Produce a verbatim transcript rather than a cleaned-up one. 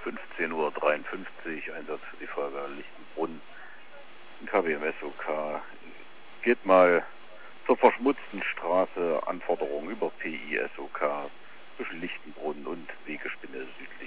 fünfzehn Uhr dreiundfünfzig, Einsatz für die Feuerwehr Lichtenbrunn. Ein K W M S O K geht mal zur verschmutzten Straße, Anforderungen über P I S O K zwischen Lichtenbrunn und Wegespinne südlich.